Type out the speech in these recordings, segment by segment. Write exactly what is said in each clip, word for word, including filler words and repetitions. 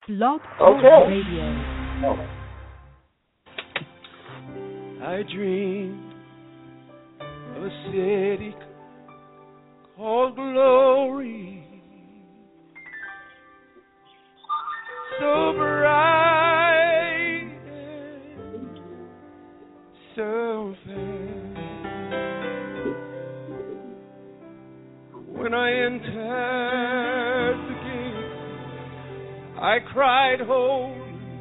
Blog Talk Okay. Radio. I dream of a city called Glory, so bright and so fair. When I entered the gate, I cried, holy.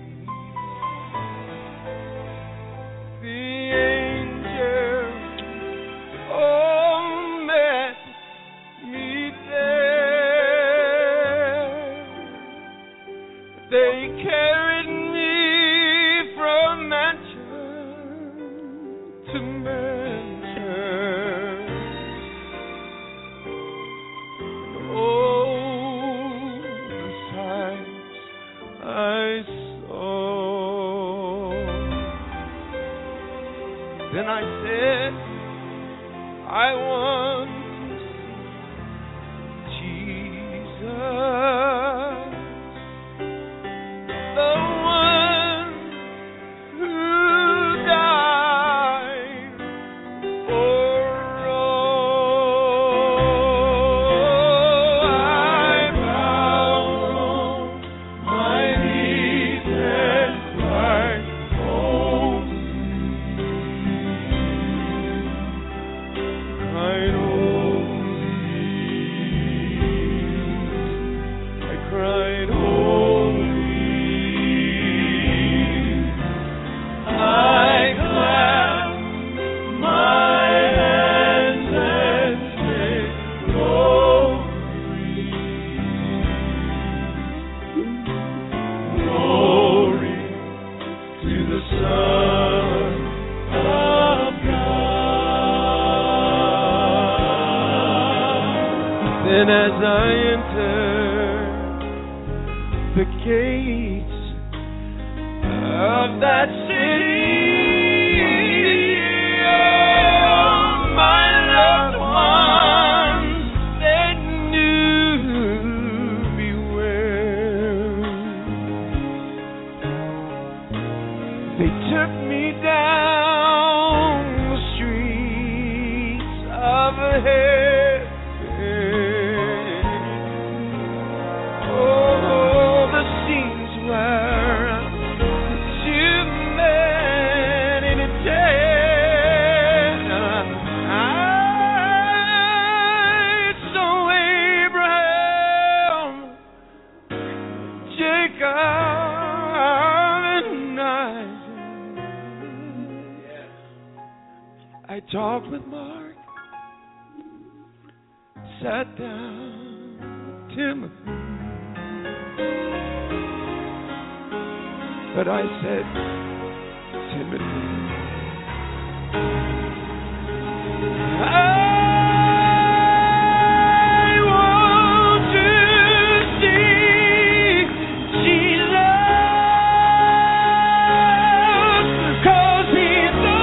The angels, oh, met me there. They carried me from mansion to mansion. Oh, the sights I saw. Then I said, I want to see Jesus, the one who died for all. I bowed on my knees and cried, holy, cried holy. I cried holy. I clapped my hands and said, glory, glory to the Son of God. Then as I entered the gates of that city, oh, my loved ones, they knew me well. They took me down the streets of heaven. Oh, the scenes were too many to tell. I saw Abraham, Jacob, and Isaac. I talked with Mark, sat down with Timothy, but I said, Timothy, I want to see Jesus, 'cause he's the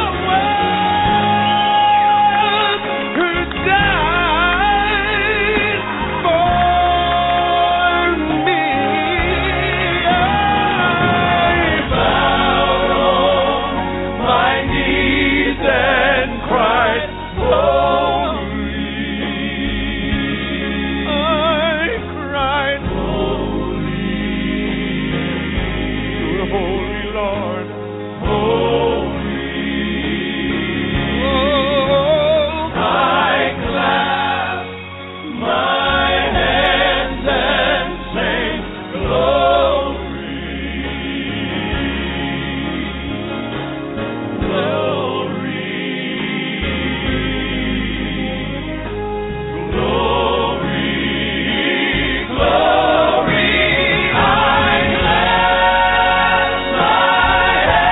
one who died for me. I bowed on my knees and cried, holy. I cried, holy, to the Holy Lord, holy. Oh, I clapped my hands and sang, glory, glory, glory, glory. I clapped my hands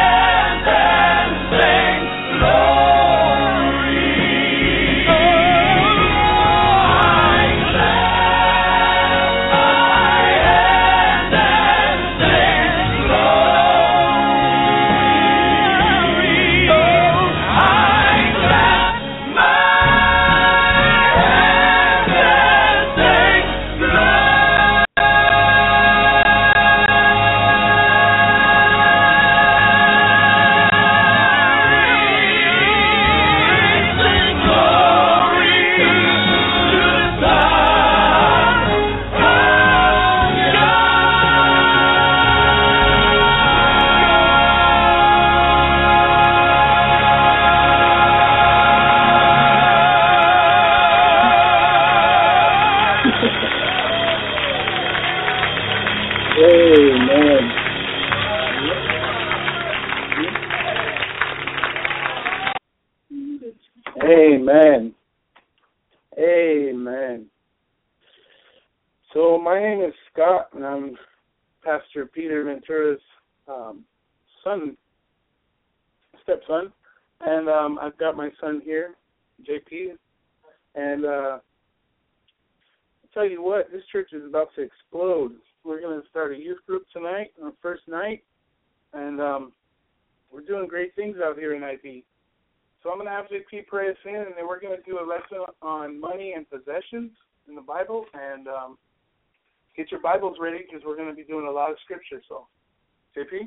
Amen. Amen. Amen. So my name is Scott, and I'm Pastor Peter Ventura's um, son, stepson, and um, I've got my son here, J P, and uh, I'll tell you what, this church is about to explode. We're going to start a youth group tonight, on the first night, and um, we're doing great things out here in I B. So I'm going to have J P pray us in, and then we're going to do a lesson on money and possessions in the Bible, and um, get your Bibles ready because we're going to be doing a lot of scripture. So, J P?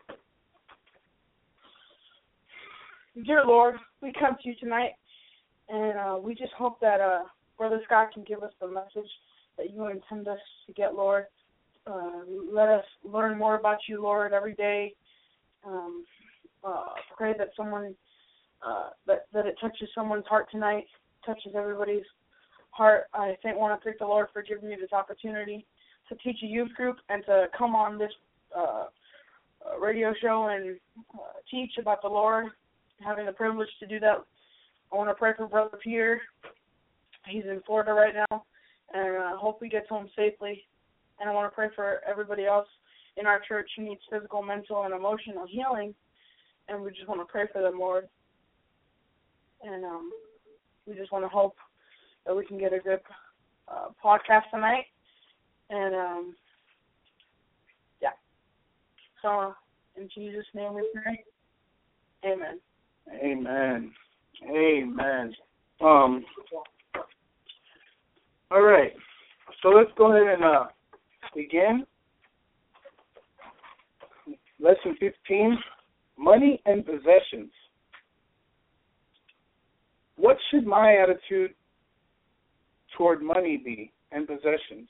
Dear Lord, we come to you tonight, and uh, we just hope that uh, Brother Scott can give us the message that you intend us to get, Lord. Uh, let us learn more about you, Lord, every day. Um, uh, pray that someone, uh, that, that it touches someone's heart tonight, touches everybody's heart. I think, want to thank the Lord for giving me this opportunity to teach a youth group and to come on this uh, radio show and uh, teach about the Lord, having the privilege to do that. I want to pray for Brother Peter. He's in Florida right now, and I uh, hope he gets home safely. And I want to pray for everybody else in our church who needs physical, mental, and emotional healing, and we just want to pray for them, Lord. And um, we just want to hope that we can get a good uh, podcast tonight. And, um, yeah. So, in Jesus' name we pray. Amen. Amen. Amen. Um. All right. So let's go ahead and uh, begin. Lesson fifteen, money and possessions. What should my attitude toward money be and possessions?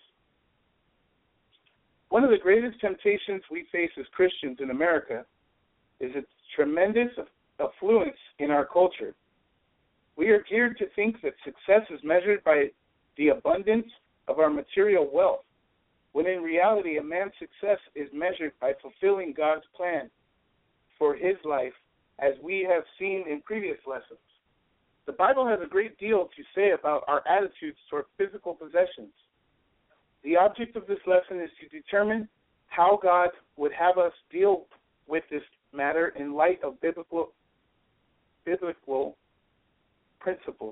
One of the greatest temptations we face as Christians in America is its tremendous affluence in our culture. We are geared to think that success is measured by the abundance of our material wealth, when in reality a man's success is measured by fulfilling God's plan for his life, as we have seen in previous lessons. The Bible has a great deal to say about our attitudes toward physical possessions. The object of this lesson is to determine how God would have us deal with this matter in light of biblical biblical principles.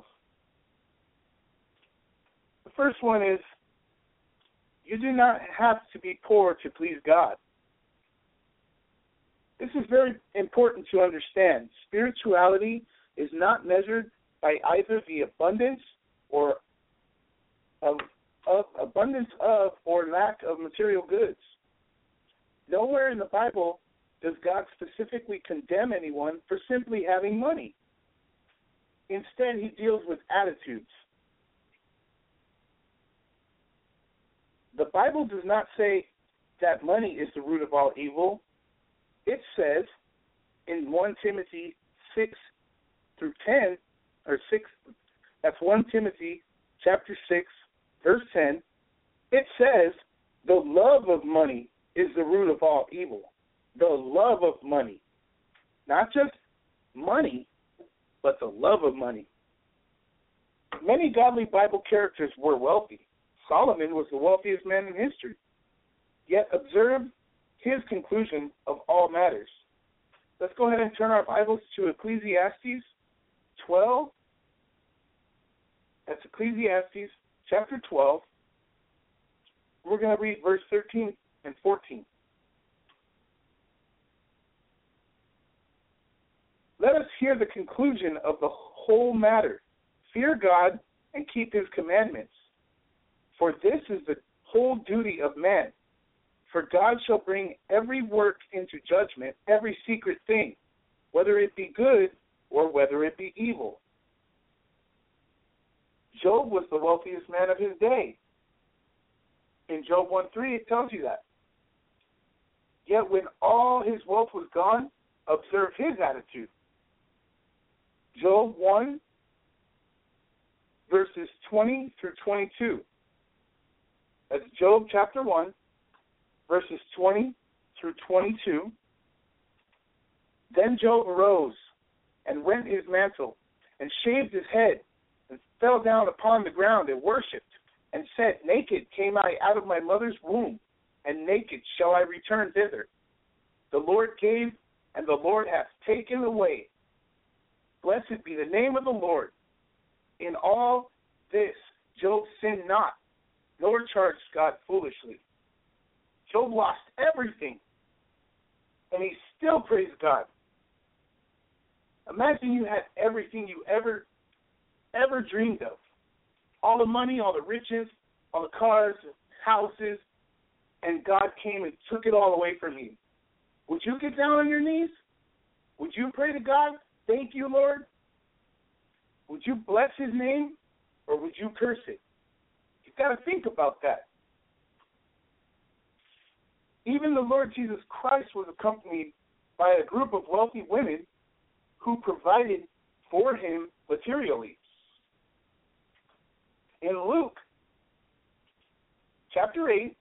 The first one is, you do not have to be poor to please God. This is very important to understand. Spirituality is not measured by either the abundance or of, of abundance of or lack of material goods. Nowhere in the Bible does God specifically condemn anyone for simply having money. Instead, he deals with attitudes. The Bible does not say that money is the root of all evil. It says in First Timothy six through ten, or six, that's First Timothy chapter six, verse ten, it says the love of money is the root of all evil. The love of money. Not just money, but the love of money. Many godly Bible characters were wealthy. Solomon was the wealthiest man in history. Yet observe his conclusion of all matters. Let's go ahead and turn our Bibles to Ecclesiastes twelve. That's Ecclesiastes chapter twelve. We're going to read verse thirteen and fourteen. Let us hear the conclusion of the whole matter. Fear God and keep his commandments. For this is the whole duty of man. For God shall bring every work into judgment, every secret thing, whether it be good or whether it be evil. Job was the wealthiest man of his day. In Job one three, it tells you that. Yet when all his wealth was gone, observe his attitude. Job one, verses twenty through twenty-two. That's Job chapter one, verses twenty through twenty-two. Then Job arose and rent his mantle and shaved his head and fell down upon the ground and worshipped and said, Naked came I out of my mother's womb, and naked shall I return thither. The Lord gave, and the Lord hath taken away. Blessed be the name of the Lord. In all this Job sinned not, nor charged God foolishly. Job lost everything, and he still praised God. Imagine you had everything you ever, ever dreamed of. All the money, all the riches, all the cars, houses, and God came and took it all away from you. Would you get down on your knees? Would you pray to God, thank you, Lord? Would you bless his name, or would you curse it? You've got to think about that. Even the Lord Jesus Christ was accompanied by a group of wealthy women who provided for him materially. In Luke chapter eight,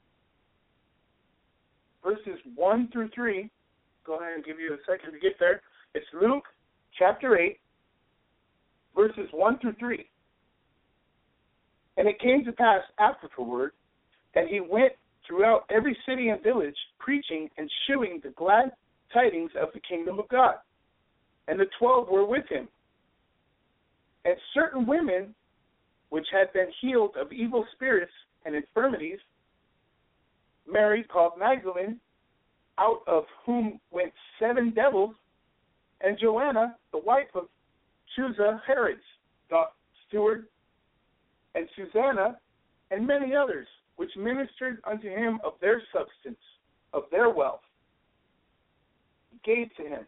verses one through three, go ahead and give you a second to get there. It's Luke chapter eight, verses one through three. And it came to pass afterward that he went throughout every city and village, preaching and shewing the glad tidings of the kingdom of God. And the twelve were with him. And certain women, which had been healed of evil spirits and infirmities, Mary called Magdalene, out of whom went seven devils, and Joanna, the wife of Chuza, Herod's steward, and Susanna, and many others, which ministered unto him of their substance, of their wealth, gave to him.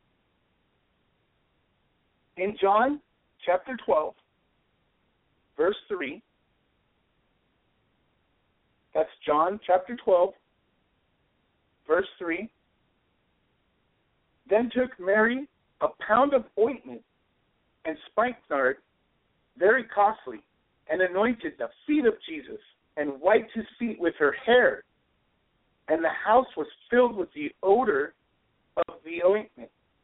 In John chapter twelve, verse three, that's John chapter twelve, verse three, then took Mary a pound of ointment and spikenard, very costly, and anointed the feet of Jesus, and wiped his feet with her hair. And the house was filled with the odor of the ointment.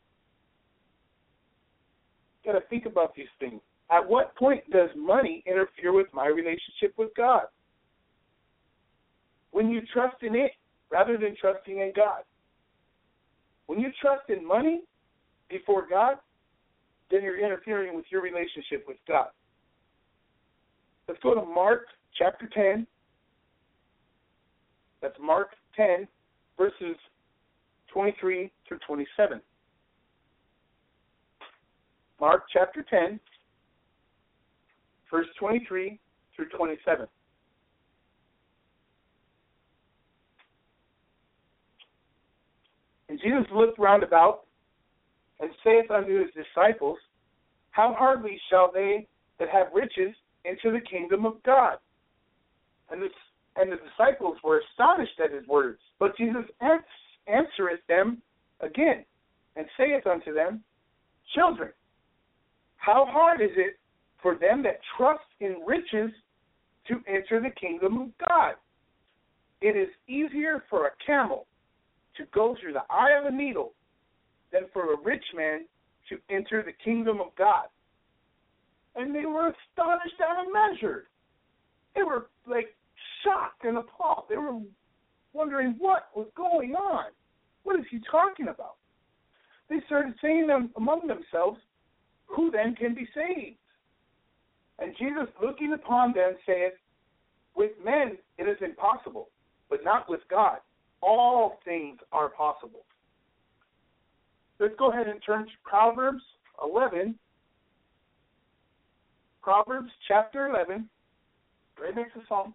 Got to think about these things. At what point does money interfere with my relationship with God? When you trust in it rather than trusting in God. When you trust in money before God, then you're interfering with your relationship with God. Let's go to Mark chapter ten. That's Mark ten, verses twenty-three through twenty-seven. Mark chapter ten, verse twenty-three through twenty-seven. And Jesus looked round about, and saith unto his disciples, How hardly shall they that have riches into the kingdom of God? And the, and the disciples were astonished at his words. But Jesus answereth them again, and saith unto them, Children, how hard is it for them that trust in riches to enter the kingdom of God? It is easier for a camel to go through the eye of a needle than for a rich man to enter the kingdom of God. And they were astonished out of measure. They were like shocked and appalled. They were wondering what was going on. What is he talking about? They started saying them among themselves, Who then can be saved? And Jesus, looking upon them, saith, With men it is impossible, but not with God. All things are possible. Let's go ahead and turn to Proverbs eleven. Proverbs chapter eleven, right next to Psalm.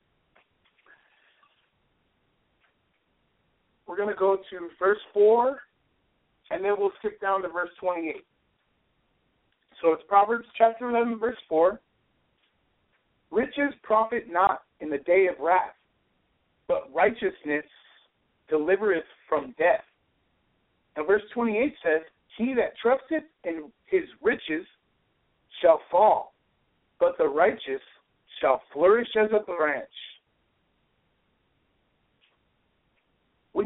We're going to go to verse four, and then we'll skip down to verse twenty-eight. So it's Proverbs chapter eleven, verse four. Riches profit not in the day of wrath, but righteousness delivereth from death. And verse twenty-eight says, He that trusteth in his riches shall fall, but the righteous shall flourish as a branch.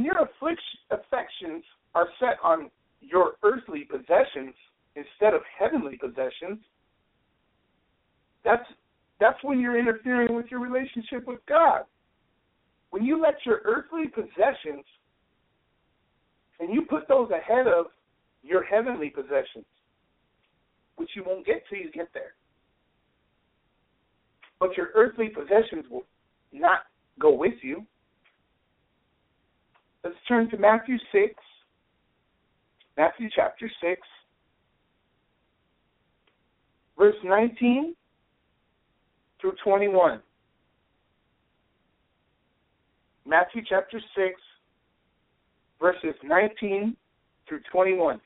your affliction, affections are set on your earthly possessions instead of heavenly possessions, that's that's when you're interfering with your relationship with God. When you let your earthly possessions and you put those ahead of your heavenly possessions, which you won't get till you get there. But your earthly possessions will not go with you. Let's turn to Matthew six, Matthew chapter six, verse nineteen through twenty-one. Matthew chapter six, verses nineteen through twenty-one.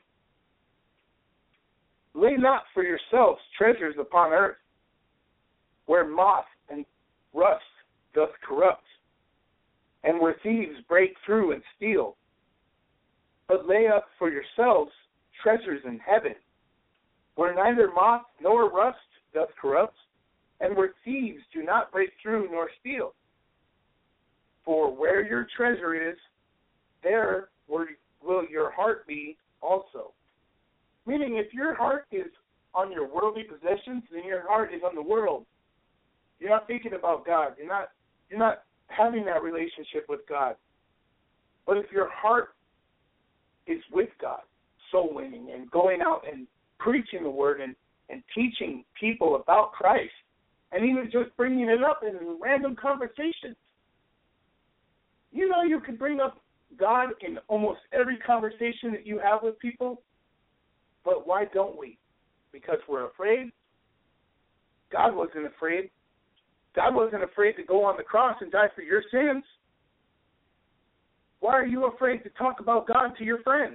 Lay not for yourselves treasures upon earth, where moth and rust doth corrupt, and where thieves break through and steal. But lay up for yourselves treasures in heaven, where neither moth nor rust doth corrupt, and where thieves do not break through nor steal. For where your treasure is, there will your heart be also. Meaning, if your heart is on your worldly possessions, then your heart is on the world. You're not thinking about God. You're not you're not having that relationship with God. But if your heart is with God, soul winning and going out and preaching the word and, and teaching people about Christ, and even just bringing it up in random conversations. You know, you can bring up God in almost every conversation that you have with people, but why don't we? Because we're afraid. God wasn't afraid. God wasn't afraid to go on the cross and die for your sins. Why are you afraid to talk about God to your friends?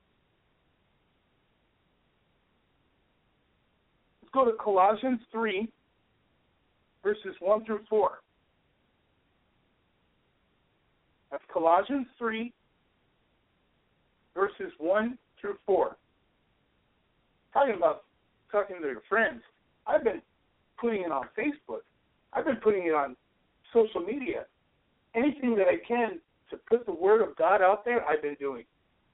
Let's go to Colossians three, verses one through four. That's Colossians three, verses one through four. Talking about talking to your friends. I've been putting it on Facebook. I've been putting it on social media. Anything that I can to put the word of God out there, I've been doing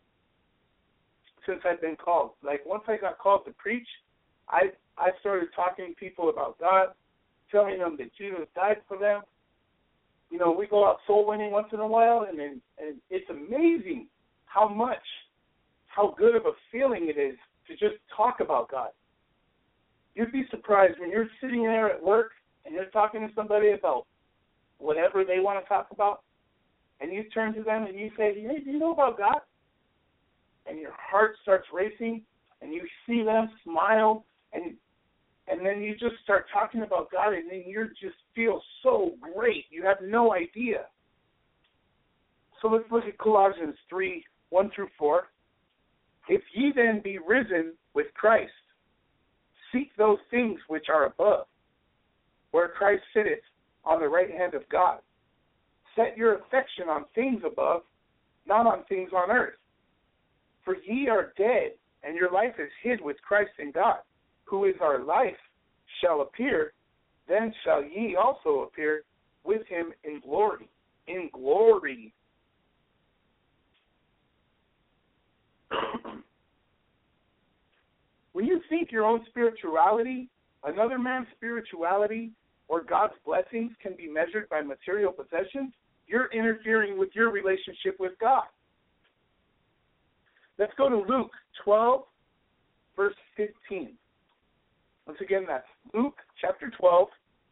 since I've been called. Like, once I got called to preach, I I started talking to people about God, telling them that Jesus died for them. You know, we go out soul winning once in a while, and, and, and it's amazing how much, how good of a feeling it is to just talk about God. You'd be surprised when you're sitting there at work and you're talking to somebody about whatever they want to talk about, and you turn to them and you say, hey, do you know about God? And your heart starts racing, and you see them smile, and and then you just start talking about God, and then you just feel so great. You have no idea. So let's look at Colossians three, one through four. If ye then be risen with Christ, seek those things which are above, where Christ sitteth on the right hand of God. Set your affection on things above, not on things on earth. For ye are dead, and your life is hid with Christ in God, who is our life, shall appear, then shall ye also appear with him in glory. In glory. When you think your own spirituality, another man's spirituality, or God's blessings can be measured by material possessions, you're interfering with your relationship with God. Let's go to Luke twelve, verse fifteen. Once again, that's Luke chapter twelve,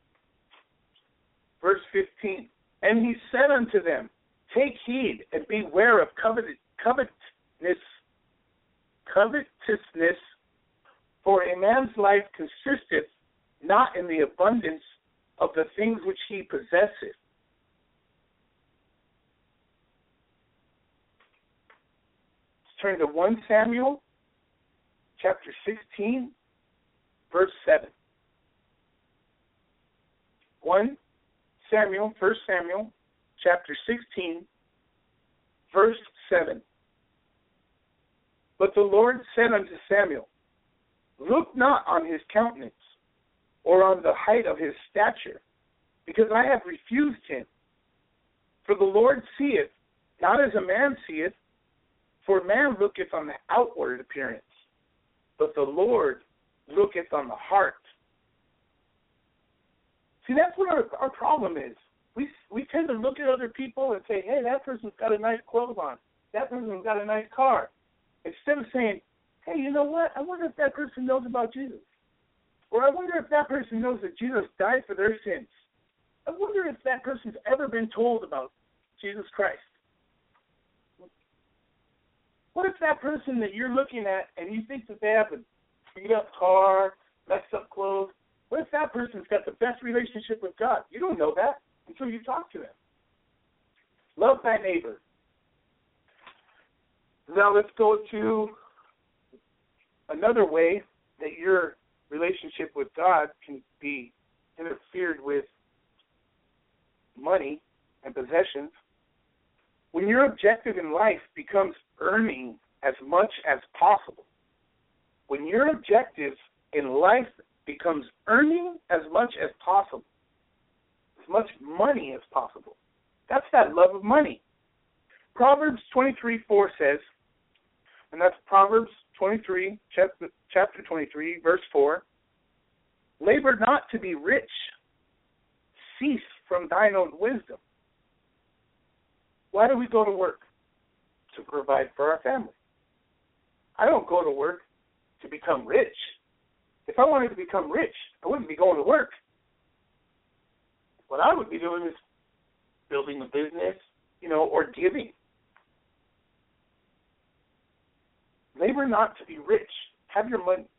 verse fifteen. And he said unto them, take heed and beware of covet, covetousness, covetousness, for a man's life consisteth not in the abundance of the things which he possesseth. Let's turn to First Samuel chapter sixteen, verse seven. First Samuel, First Samuel chapter sixteen, verse seven. But the Lord said unto Samuel, look not on his countenance, or on the height of his stature, because I have refused him. For the Lord seeth not as a man seeth, for man looketh on the outward appearance, but the Lord looketh on the heart. See, that's what our, our problem is. We we tend to look at other people and say, hey, that person's got a nice clothes on. That person's got a nice car. Instead of saying, hey, you know what? I wonder if that person knows about Jesus. Or I wonder if that person knows that Jesus died for their sins. I wonder if that person's ever been told about Jesus Christ. What if that person that you're looking at and you think that they have a beat-up car, messed up clothes, what if that person's got the best relationship with God? You don't know that until you talk to them. Love thy neighbor. Now let's go to another way that your relationship with God can be interfered with money and possessions. When your objective in life becomes earning as much as possible, when your objective in life becomes earning as much as possible, as much money as possible, that's that love of money. Proverbs twenty-three four says, and that's Proverbs twenty-three, chapter, chapter twenty-three, verse four, labor not to be rich, cease from thine own wisdom. Why do we go to work? To provide for our family. I don't go to work to become rich. If I wanted to become rich, I wouldn't be going to work. What I would be doing is building a business, you know, or giving. Labor not to be rich. Have your money.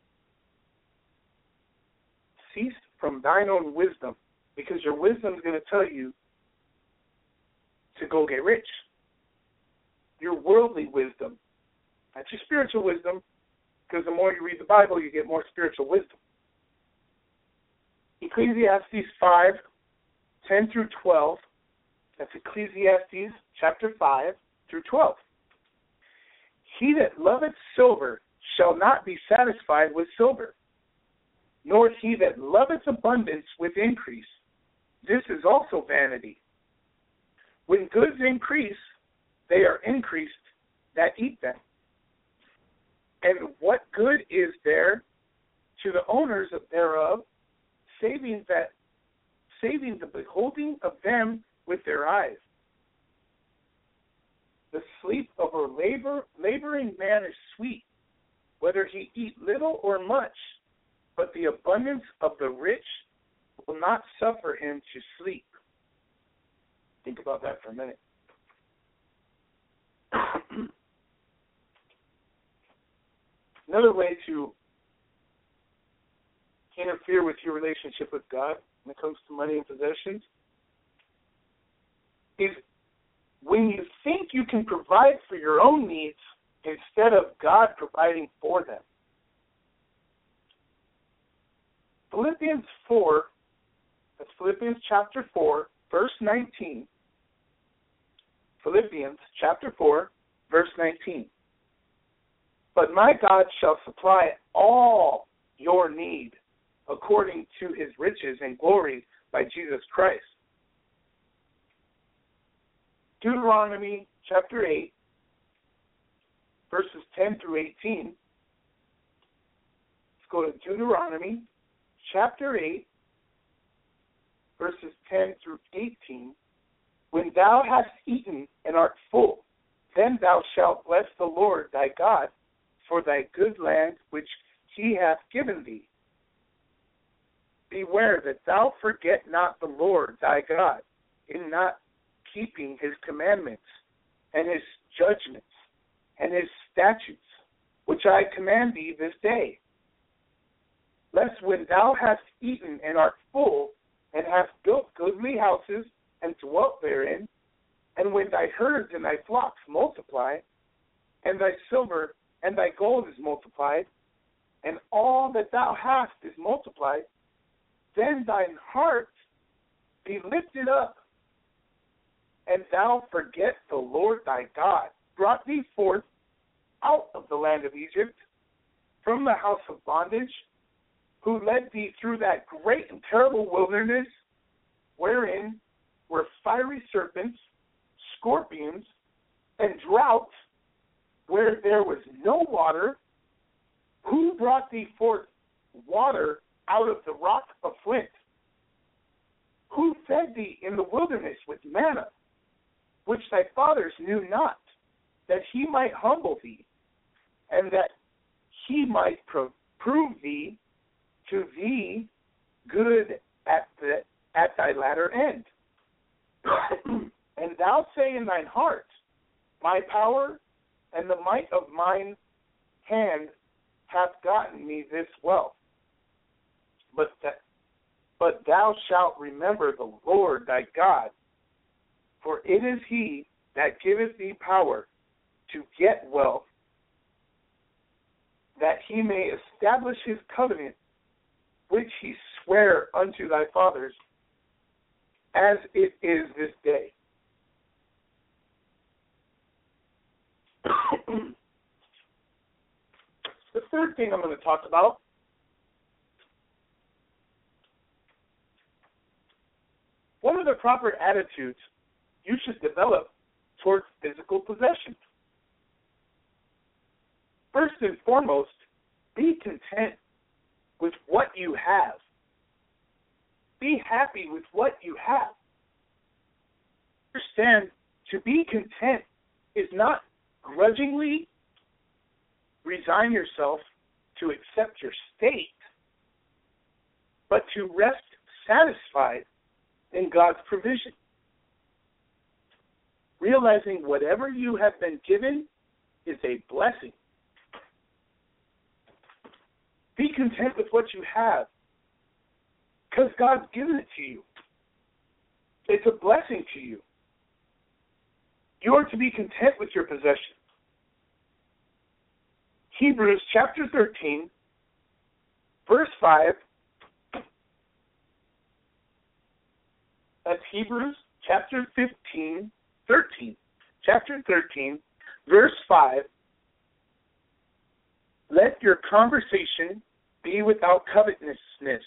Cease from thine own wisdom, because your wisdom is going to tell you to go get rich. Your worldly wisdom, not your spiritual wisdom, because the more you read the Bible, you get more spiritual wisdom. Ecclesiastes five, ten through twelve, that's Ecclesiastes chapter five through twelve. He that loveth silver shall not be satisfied with silver, nor he that loveth abundance with increase. This is also vanity. When goods increase, they are increased that eat them. And what good is there to the owners thereof, saving that, saving the beholding of them with their eyes? The sleep of a labor, laboring man is sweet, whether he eat little or much, but the abundance of the rich will not suffer him to sleep. Think about that for a minute. Another way to interfere with your relationship with God when it comes to money and possessions is when you think you can provide for your own needs instead of God providing for them. Philippians four, that's Philippians chapter four, verse nineteen. Philippians chapter four, verse nineteen. But my God shall supply all your need according to his riches and glory by Jesus Christ. Deuteronomy chapter eight, verses ten through eighteen. Let's go to Deuteronomy chapter eight, verses ten through eighteen. When thou hast eaten and art full, then thou shalt bless the Lord thy God for thy good land which he hath given thee. Beware that thou forget not the Lord thy God in not keeping his commandments and his judgments and his statutes, which I command thee this day. Lest when thou hast eaten and art full, and hast built goodly houses and dwelt therein, and when thy herds and thy flocks multiply, and thy silver and thy gold is multiplied, and all that thou hast is multiplied, then thine heart be lifted up, and thou forget the Lord thy God, brought thee forth out of the land of Egypt, from the house of bondage, who led thee through that great and terrible wilderness, wherein were fiery serpents, scorpions, and drought where there was no water? Who brought thee forth water out of the rock of flint? Who fed thee in the wilderness with manna, which thy fathers knew not, that he might humble thee, and that he might pro- prove thee to thee good at the at thy latter end? And thou say in thine heart, my power and the might of mine hand hath gotten me this wealth. But that, but thou shalt remember the Lord thy God, for it is he that giveth thee power to get wealth, that he may establish his covenant, which he sware unto thy fathers, as it is this day. The third thing I'm going to talk about what are the proper attitudes you should develop towards physical possessions? First and foremost, be content with what you have. Be happy with what you have. Understand, to be content is not grudgingly resign yourself to accept your state, but to rest satisfied in God's provision. Realizing whatever you have been given is a blessing. Be content with what you have, because God's given it to you. It's a blessing to you. You are to be content with your possessions. Hebrews chapter thirteen, verse five. That's Hebrews chapter fifteen, thirteen. Chapter thirteen, verse five. Let your conversation be without covetousness,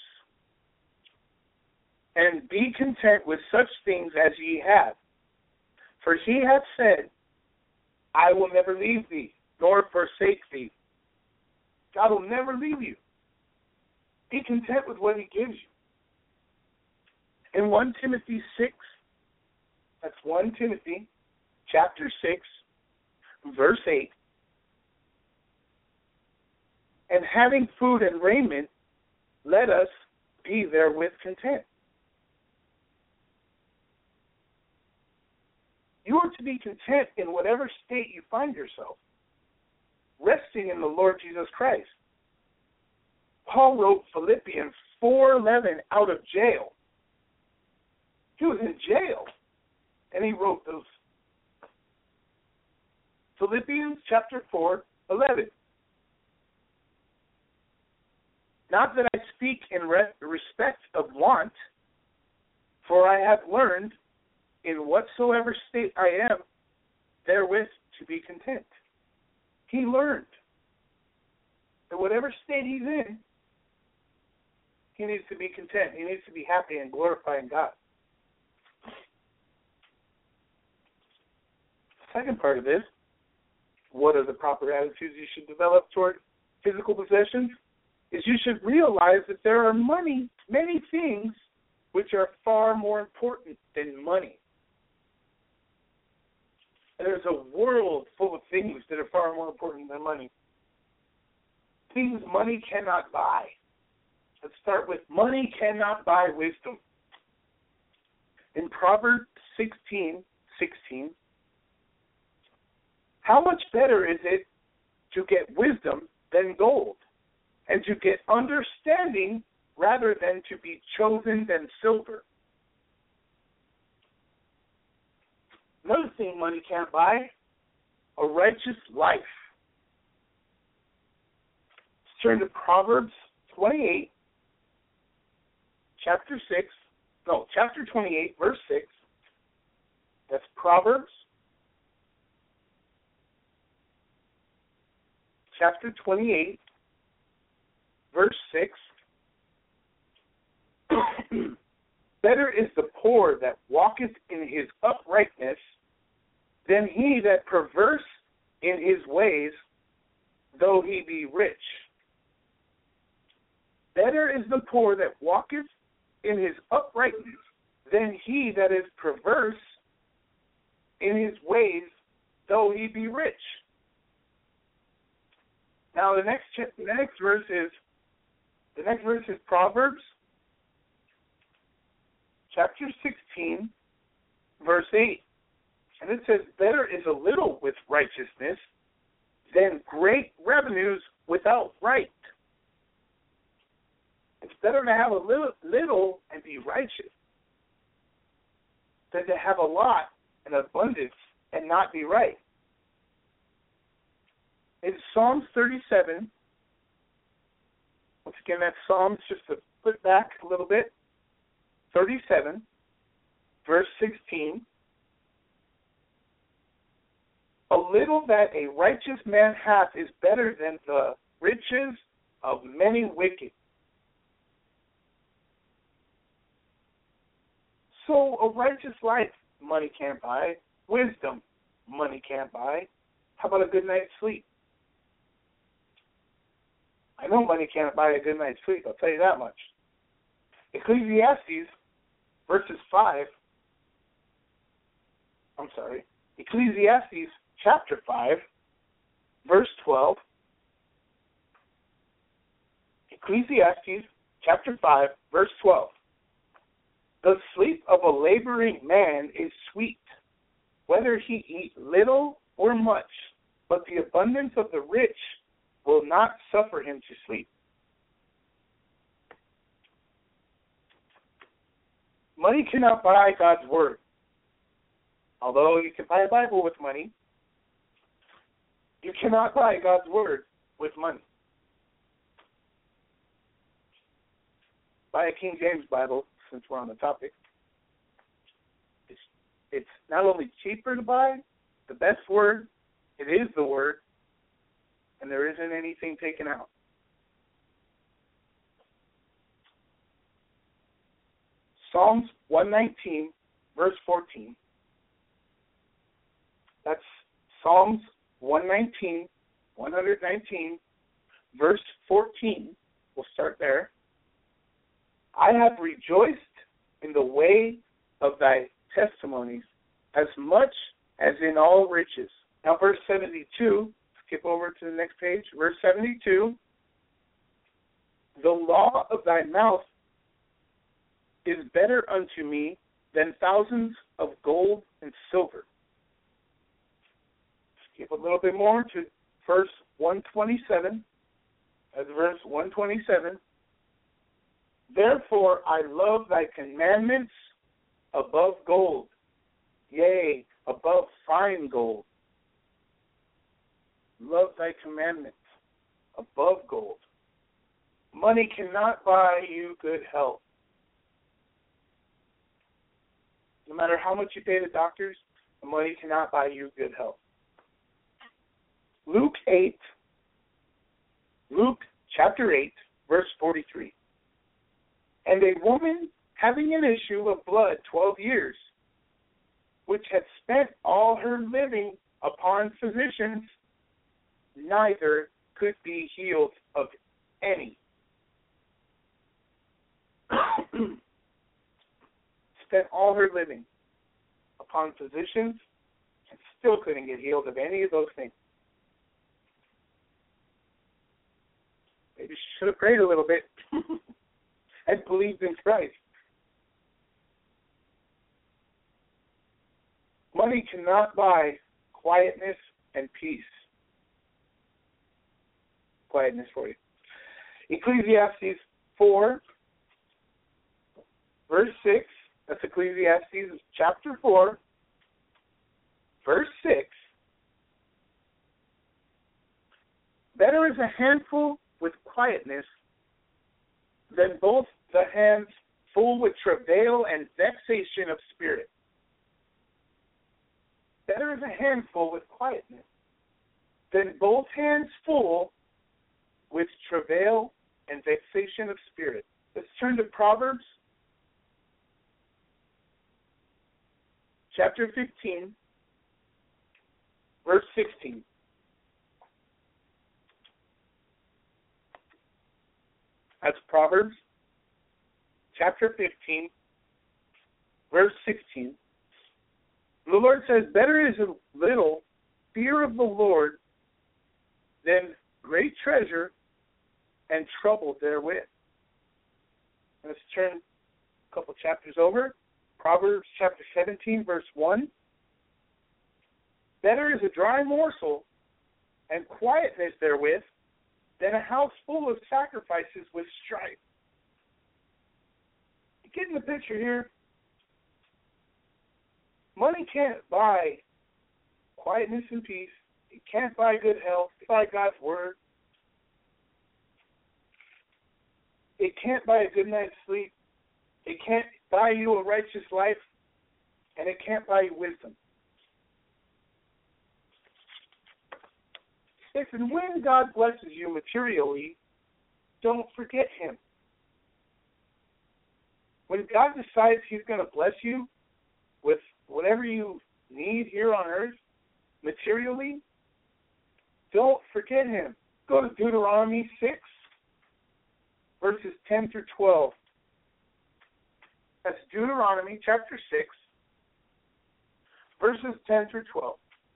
and be content with such things as ye have. For he hath said, I will never leave thee, nor forsake thee. God will never leave you. Be content with what he gives you. In First Timothy six, that's First Timothy chapter six, verse eight, and having food and raiment, let us be therewith content. You are to be content in whatever state you find yourself, resting in the Lord Jesus Christ. Paul wrote Philippians four eleven out of jail. He was in jail, and he wrote those. Philippians chapter four eleven. Not that I speak in re- respect of want, for I have learned in whatsoever state I am, therewith to be content. He learned that whatever state he's in, he needs to be content. He needs to be happy and glorifying God. Second part of this, what are the proper attitudes you should develop toward physical possessions? Is you should realize that there are many, many things which are far more important than money. There's a world full of things that are far more important than money. Things money cannot buy. Let's start with money cannot buy wisdom. In Proverbs sixteen sixteen, how much better is it to get wisdom than gold, and to get understanding rather than to be chosen than silver? Another thing money can't buy, a righteous life. Let's turn to Proverbs twenty-eight, chapter six, no, chapter twenty-eight, verse six. That's Proverbs, chapter twenty-eight, verse six. Better is the poor that walketh in his uprightness than he that perverse in his ways, though he be rich. Better is the poor that walketh in his uprightness than he that is perverse in his ways, though he be rich. Now the next the next verse is the next verse is Proverbs chapter sixteen, verse eight. And it says, better is a little with righteousness than great revenues without right. It's better to have a little, little and be righteous than to have a lot and abundance and not be right. In Psalms thirty-seven, once again, that's Psalms, just to put back a little bit, thirty-seven, verse sixteen. A little that a righteous man hath is better than the riches of many wicked. So a righteous life, money can't buy. Wisdom, money can't buy. How about a good night's sleep? I know money can't buy a good night's sleep, I'll tell you that much. Ecclesiastes, verses five, I'm sorry, Ecclesiastes chapter five, verse twelve. Ecclesiastes chapter five, verse twelve. The sleep of a laboring man is sweet, whether he eat little or much, but the abundance of the rich will not suffer him to sleep. Money cannot buy God's word. Although you can buy a Bible with money, you cannot buy God's word with money. Buy a King James Bible, since we're on the topic. It's, it's not only cheaper to buy, the best word, it is the word, and there isn't anything taken out. Psalms one nineteen, verse fourteen. That's Psalms one nineteen, one nineteen, verse fourteen. We'll start there. I have rejoiced in the way of thy testimonies as much as in all riches. Now verse seventy-two, skip over to the next page. Verse seventy-two, the law of thy mouth is better unto me than thousands of gold and silver. Skip a little bit more to verse one twenty-seven. That's verse one twenty-seven. Therefore I love thy commandments above gold, yea, above fine gold. Love thy commandments above gold. Money cannot buy you good health. No matter how much you pay the doctors, the money cannot buy you good health. Luke eight, Luke chapter eight, verse forty-three. And a woman having an issue of blood twelve years, which had spent all her living upon physicians, neither could be healed of any. Spent all her living upon physicians and still couldn't get healed of any of those things. Maybe she should have prayed a little bit and believed in Christ. Money cannot buy quietness and peace. Quietness for you. Ecclesiastes four, verse six. That's Ecclesiastes chapter four, verse six. Better is a handful with quietness than both the hands full with travail and vexation of spirit. Better is a handful with quietness than both hands full with travail and vexation of spirit. Let's turn to Proverbs chapter fifteen, verse sixteen. That's Proverbs chapter fifteen, verse sixteen. The Lord says, better is a little fear of the Lord than great treasure and trouble therewith. Let's turn a couple chapters over. Proverbs chapter seventeen, verse one. Better is a dry morsel and quietness therewith than a house full of sacrifices with strife. You getting the picture here? Money can't buy quietness and peace. It can't buy good health. It can't buy God's word. It can't buy a good night's sleep. It can't buy you a righteous life. And it can't buy you wisdom. Listen, when God blesses you materially, don't forget Him. When God decides He's going to bless you with whatever you need here on earth, materially, don't forget Him. Go to Deuteronomy six, verses ten through twelve. That's Deuteronomy chapter six, verses ten through twelve.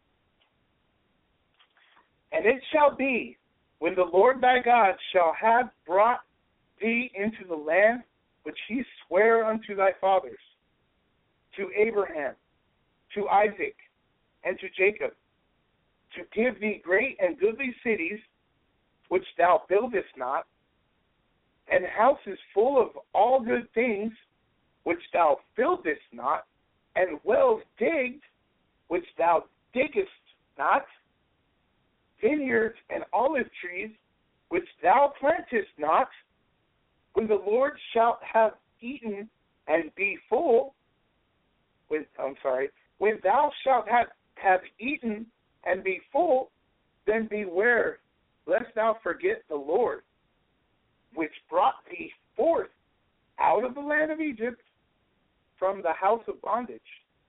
And it shall be, when the Lord thy God shall have brought thee into the land which he sware unto thy fathers, to Abraham, to Isaac, and to Jacob, to give thee great and goodly cities, which thou buildest not, and houses full of all good things, which thou fillest not, and wells digged, which thou diggest not, vineyards and olive trees, which thou plantest not, when the Lord shalt have eaten and be full, when, I'm sorry, when thou shalt have, have eaten and be full, then beware, lest thou forget the Lord, which brought thee forth out of the land of Egypt from the house of bondage.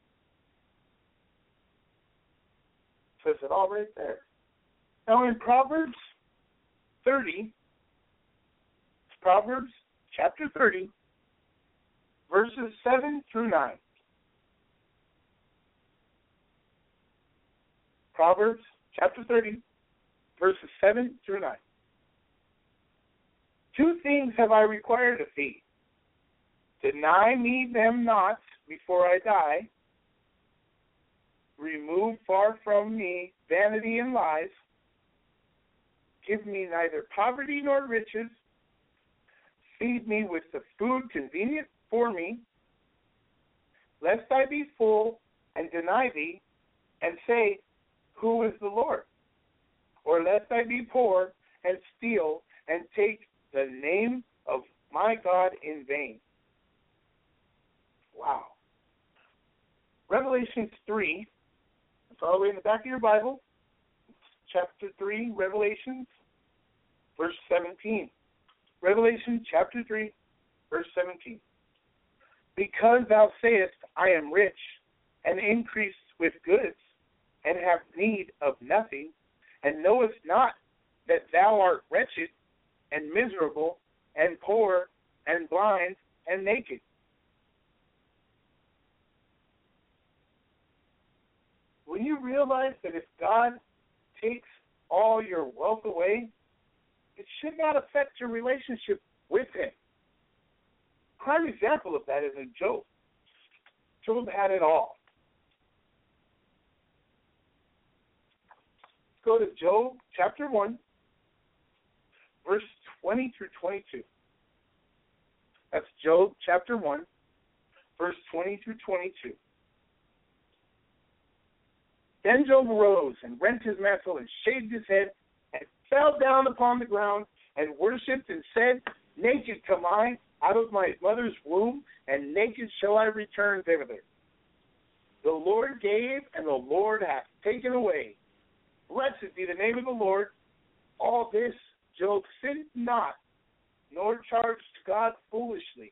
Says it all right there. Now in Proverbs thirty, Proverbs chapter thirty, verses seven through nine. Proverbs chapter thirty, verses seven through nine. Two things have I required of thee. Deny me them not before I die. Remove far from me vanity and lies. Give me neither poverty nor riches. Feed me with the food convenient for me, lest I be full and deny thee, and say, who is the Lord? Or lest I be poor and steal and take the name of my God in vain. Wow. Revelation three, it's all the way in the back of your Bible, chapter three, Revelations, verse seventeen. Revelation chapter three, verse seventeen. Because thou sayest, I am rich, and increase with goods, and have need of nothing, and knowest not that thou art wretched, and miserable, and poor, and blind, and naked. When you realize that if God takes all your wealth away, it should not affect your relationship with Him. Prime example of that is in Job. Job had it all. Go to Job chapter one, verse twenty through twenty-two. That's Job chapter one, verse twenty through twenty-two. Then Job arose and rent his mantle and shaved his head and fell down upon the ground and worshipped and said, naked come I out of my mother's womb, and naked shall I return thither. The Lord gave, and the Lord hath taken away. Blessed be the name of the Lord. All this Job sinned not, nor charged God foolishly.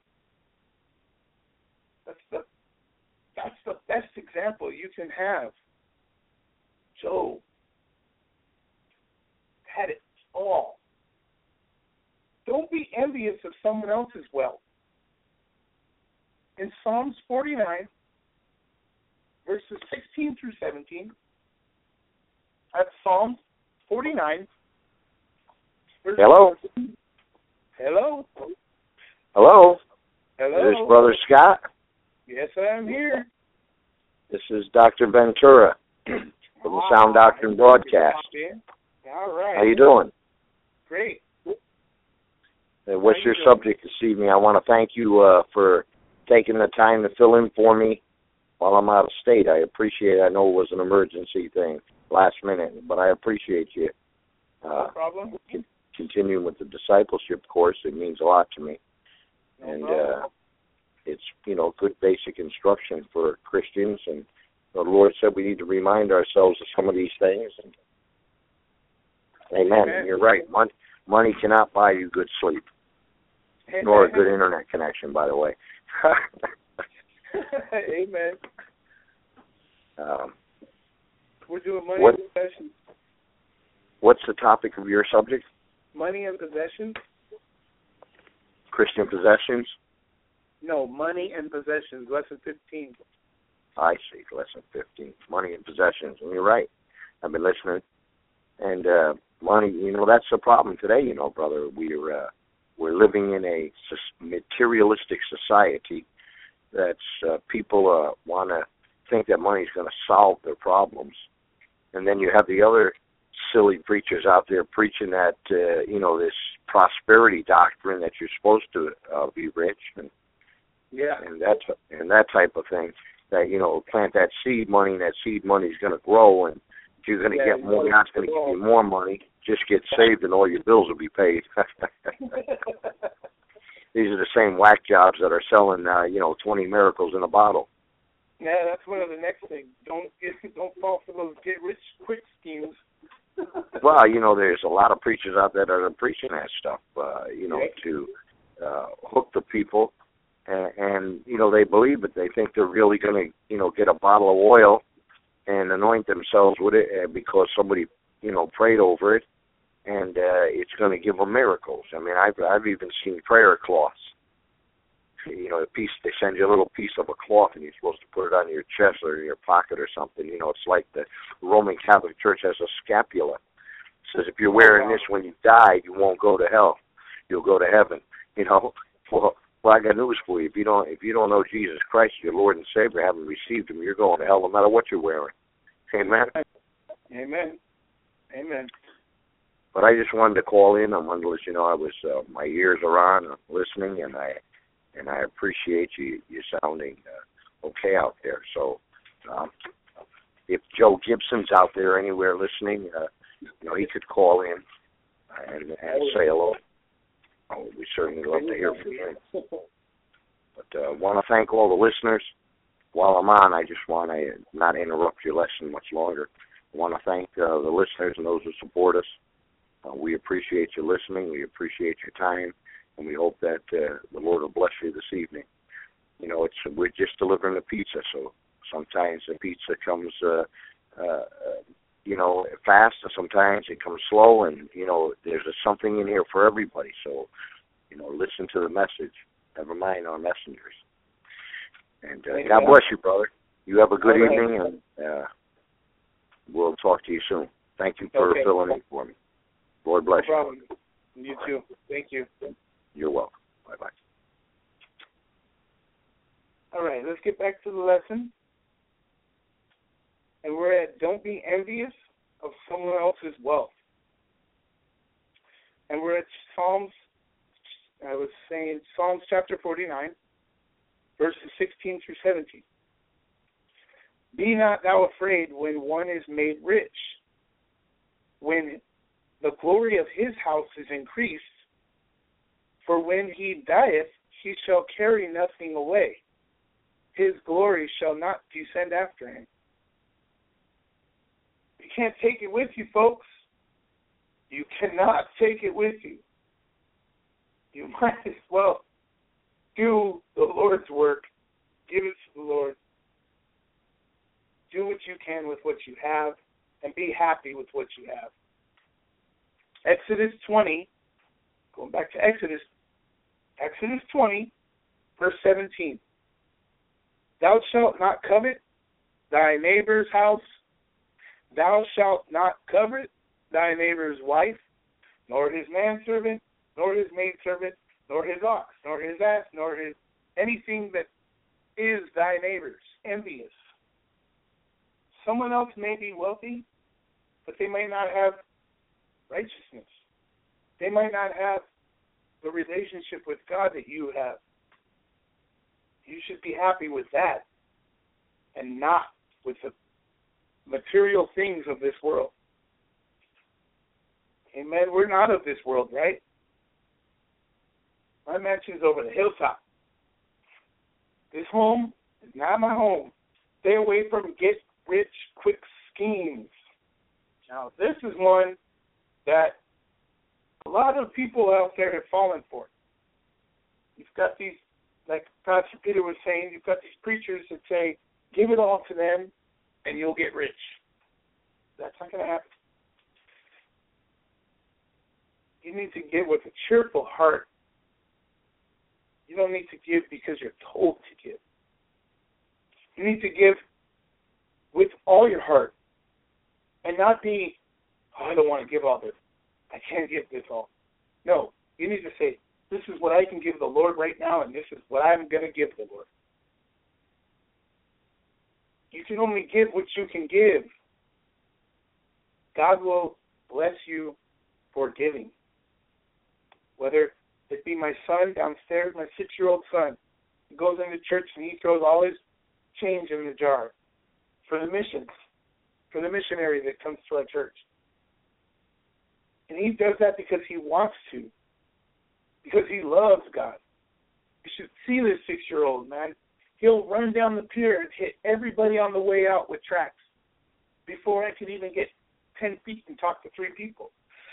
That's the, that's the best example you can have Job had it all. Don't be envious of someone else's wealth. In Psalms forty-nine, verses sixteen through seventeen, that's Psalms forty-nine. Hello? Hello? Hello? Hello? This is Brother Scott. Yes, I'm here. This is Doctor Ventura from the Sound Doctrine Broadcast. All right. How you doing? Great. Uh, what's How your you doing? subject this evening? I want to thank you uh, for taking the time to fill in for me while I'm out of state. I appreciate it. I know it was an emergency thing, last minute, but I appreciate you. Uh, No problem. con- continuing with the discipleship course. It means a lot to me. No and problem. uh, it's, you know, good basic instruction for Christians. And the Lord said we need to remind ourselves of some of these things. And, amen. Amen. You're right. Money, money cannot buy you good sleep, nor a good internet connection, by the way. Amen. um, We're doing money what, and possessions. what's the topic of your subject? Money and possessions? Christian possessions? No, money and possessions. Lesson fifteen. I see, lesson fifteen, money and possessions. And you're right. I've been listening. And uh, money, you know, that's the problem today, you know, brother. We're, uh, we're living in a materialistic society that's uh, people uh, want to think that money's going to solve their problems. And then you have the other silly preachers out there preaching that, uh, you know, this prosperity doctrine that you're supposed to uh, be rich and Yeah. and that and that type of thing. That, you know, plant that seed money, and that seed money is going to grow, and you're going to Yeah, get more. God's going to give you more money. Just get saved, and all your bills will be paid. These are the same whack jobs that are selling, uh, you know, twenty miracles in a bottle. Yeah, that's one of the next things. Don't get, don't fall for those get rich quick schemes. Well, you know, there's a lot of preachers out there that are preaching that stuff, uh, you know, Right. to uh, hook the people. And, and, you know, they believe it. They think they're really going to, you know, get a bottle of oil and anoint themselves with it uh, because somebody, you know, prayed over it, and uh, it's going to give them miracles. I mean, I've, I've even seen prayer cloths. You know, a piece, they send you a little piece of a cloth, and you're supposed to put it on your chest or in your pocket or something. You know, it's like the Roman Catholic Church has a scapula. It says if you're wearing this when you die, you won't go to hell. You'll go to heaven. You know, well, well, I got news for you. If you don't, if you don't know Jesus Christ, your Lord and Savior, haven't received Him, you're going to hell no matter what you're wearing. Amen. Amen. Amen. But I just wanted to call in. I wanted to let you know I was, uh, my ears are on, I'm listening, and I, and I appreciate you, you sounding uh, okay out there. So, um, if Joe Gibson's out there anywhere listening, uh, you know, he could call in and, and say hello. Oh, we certainly love to hear from him. But I uh, want to thank all the listeners. While I'm on, I just want to not interrupt your lesson much longer. I want to thank uh, the listeners and those who support us. Uh, we appreciate you listening. We appreciate your time, and we hope that uh, the Lord will bless you this evening. You know, it's we're just delivering a pizza, so sometimes the pizza comes, uh, uh, you know, fast, and sometimes it comes slow, and, you know, there's a, something in here for everybody. So, you know, listen to the message. Never mind our messengers. And uh, God bless you, brother. You have a good All right. evening, and uh, we'll talk to you soon. Thank you for Okay. filling in for me. Lord bless No problem. You too. Thank you. you. You're welcome. Bye-bye. All right, let's get back to the lesson. And we're at don't be envious of someone else's wealth. And we're at Psalms, I was saying Psalms chapter forty-nine, verses sixteen through seventeen. Be not thou afraid when one is made rich, when the glory of his house is increased, for when he dieth, he shall carry nothing away. His glory shall not descend after him. You can't take it with you, folks. You cannot take it with you. You might as well do the Lord's work. Give it to the Lord. Do what you can with what you have, and be happy with what you have. Exodus twenty, going back to Exodus, Exodus twenty, verse seventeen. Thou shalt not covet thy neighbor's house. Thou shalt not covet thy neighbor's wife, nor his manservant, nor his maidservant, nor his ox, nor his ass, nor his anything that is thy neighbor's. Envious. Someone else may be wealthy, but they may not have righteousness. They might not have the relationship with God that you have. You should be happy with that and not with the material things of this world. Amen. We're not of this world, right? My mansion's over the hilltop. This home is not my home. Stay away from get-rich-quick schemes. Now, this is one that a lot of people out there have fallen for. You've got these, like Pastor Peter was saying, you've got these preachers that say, give it all to them and you'll get rich. That's not going to happen. You need to give with a cheerful heart. You don't need to give because you're told to give. You need to give with all your heart and not be, oh, I don't want to give all this. I can't give this all. No, you need to say, this is what I can give the Lord right now, and this is what I'm going to give the Lord. You can only give what you can give. God will bless you for giving. Whether it be my son downstairs, my six-year-old son, he goes into church and he throws all his change in the jar for the missions, for the missionary that comes to our church. And he does that because he wants to, because he loves God. You should see this six-year-old, man. He'll run down the pier and hit everybody on the way out with tracts before I could even get ten feet and talk to three people.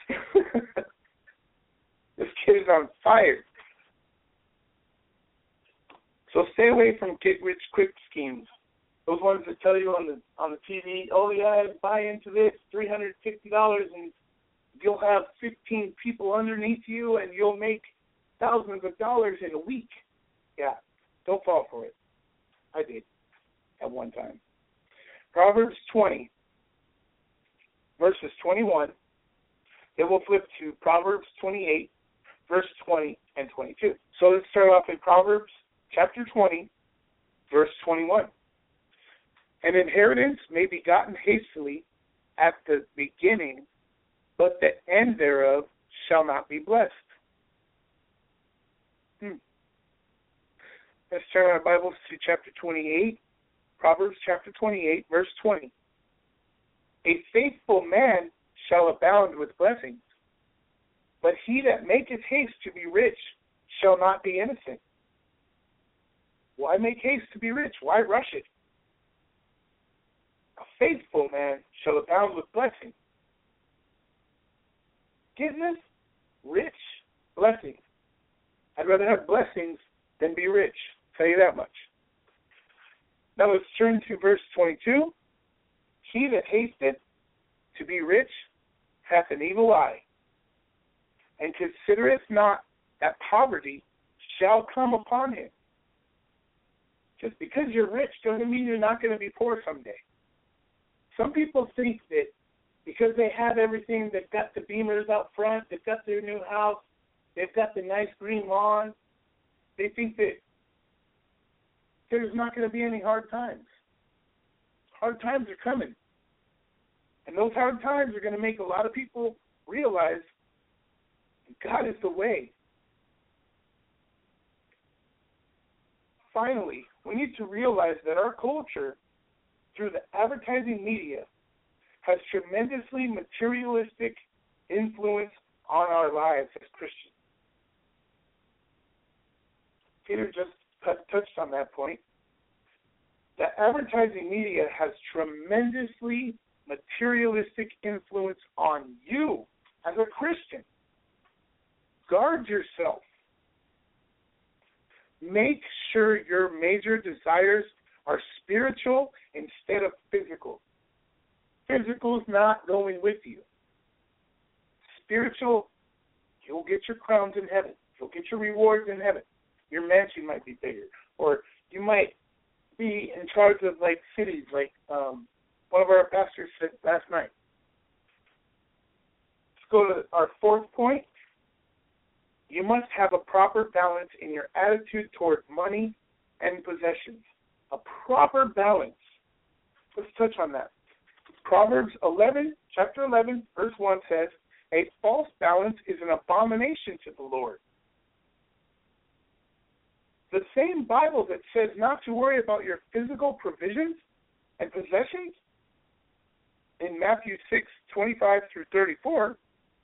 This kid is on fire. So stay away from get-rich-quick schemes. Those ones that tell you on the on the T V, oh, yeah, buy into this, three hundred fifty dollars, and you'll have fifteen people underneath you, and you'll make thousands of dollars in a week. Yeah, don't fall for it. I did at one time. Proverbs twenty, verses twenty-one. Then we'll flip to Proverbs twenty-eight, verse twenty and twenty-two. So let's start off in Proverbs chapter twenty, verse twenty-one. An inheritance may be gotten hastily at the beginning, but the end thereof shall not be blessed. Hmm. Let's turn our Bibles to chapter twenty-eight, Proverbs chapter twenty-eight, verse twenty. A faithful man shall abound with blessings, but he that maketh haste to be rich shall not be innocent. Why make haste to be rich? Why rush it? A faithful man shall abound with blessings. Getting this? Rich blessings. I'd rather have blessings than be rich. I'll tell you that much. Now let's turn to verse twenty-two. He that hasteth to be rich hath an evil eye, and considereth not that poverty shall come upon him. Just because you're rich doesn't mean you're not going to be poor someday. Some people think that because they have everything, they've got the Beamers out front, they've got their new house, they've got the nice green lawn, they think that there's not going to be any hard times. Hard times are coming. And those hard times are going to make a lot of people realize God is the way. Finally, we need to realize that our culture, through the advertising media, has tremendously materialistic influence on our lives as Christians. Peter just touched on that point. The advertising media has tremendously materialistic influence on you as a Christian. Guard yourself. Make sure your major desires are spiritual instead of physical. physical's not going with you. Spiritual, you'll get your crowns in heaven. You'll get your rewards in heaven. Your mansion might be bigger. Or you might be in charge of, like, cities, like um, one of our pastors said last night. Let's go to our fourth point. You must have a proper balance in your attitude toward money and possessions. A proper balance. Let's touch on that. Proverbs eleven, chapter eleven, verse one says, a false balance is an abomination to the Lord. The same Bible that says not to worry about your physical provisions and possessions in Matthew six, twenty-five through thirty-four,